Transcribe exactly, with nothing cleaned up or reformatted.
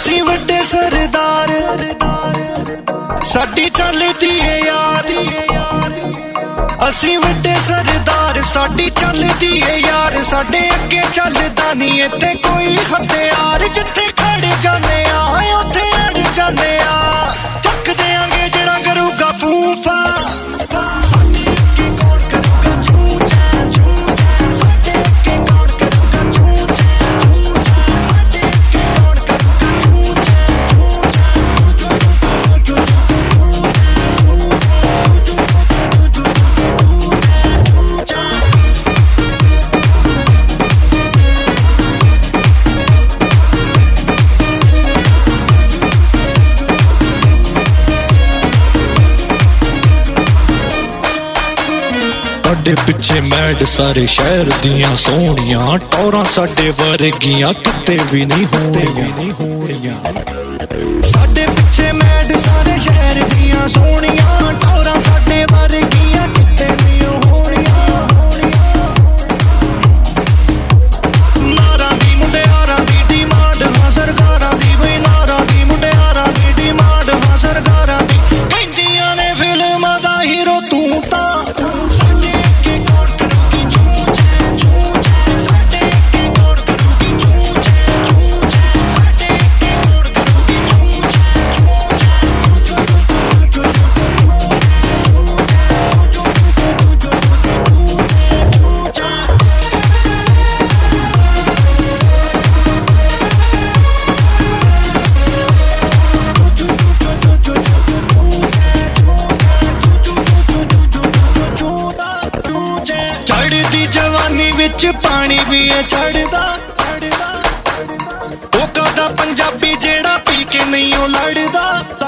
ਅਸੀਂ ਵੱਡੇ ਸਰਦਾਰ ਸਾਡੀ ਚੱਲਦੀ ਏ यार ਅਸੀਂ ਵੱਡੇ ਸਰਦਾਰ ਸਾਡੀ ਚੱਲਦੀ ਏ यार ਸਾਡੇ ਅੱਗੇ ਚੱਲਦਾ ਨਹੀਂ ਇੱਥੇ ਕੋਈ ਹਥਿਆਰ ਜਿੱਥੇ ਖੜ ਜਾਂਦੇ ਆ ਉੱਥੇ ਅੜ ਜਾਂਦੇ ਆ ਚੱਕ ਦਿਆਂਗੇ ਜਿਹੜਾ ਕਰੂਗਾ ਫੂਫਾ ਸਾਡੇ ਪਿੱਛੇ ਮੈਡ ਸਾਰੇ ਸ਼ਹਿਰ ਦੀਆਂ ਸੋਹਣੀਆਂ ਟੌਰਾਂ ਸਾਡੇ ਵਰਗੀਆਂ ਕਿਤੇ ਵੀ ਨਹੀਂ ਹੋਣੀਆਂ ਸਾਡੇ ਪਿੱਛੇ ਮੈਡ ਸਾਰੇ ਸ਼ਹਿਰ ਦੀਆਂ ਸੋਹਣੀਆਂ ਟੌਰਾਂ ਸਾਡੇ ਵਰਗੀਆਂ ਕਿਤੇ ਨਹੀਂ ਹੋਣੀਆਂ ਨਾਰਾਂ ਦੀ ਮੁੰਡਿਆਰਾਂ ਦੀ ਡਿਮਾਂਡ ਹਾਂ ਸਰਕਾਰਾਂ ਦੀ ਬਈ ਨਾਰਾਂ ਦੀ ਮੁੰਡਿਆਰਾਂ ਦੀ ਡਿਮਾਂਡ ਹਾਂ ਸਰਕਾਰਾਂ ਦੀ ਕਹਿੰਦੀਆਂ ਨੇ ਫਿਲਮਾਂ ਦਾ ਹੀਰੋ ਤੂੰ ਤਾਂ ਚੜ੍ਹਦੀ ਜਵਾਨੀ ਵਿੱਚ ਪਾਣੀ ਵੀ ਏ ਚੜ੍ਹਦਾ ਉਹ ਕਦਾ ਪੰਜਾਬੀ ਜਿਹੜਾ ਪੀ ਕੇ ਨਹੀਂ ਉਹ ਲੜਦਾ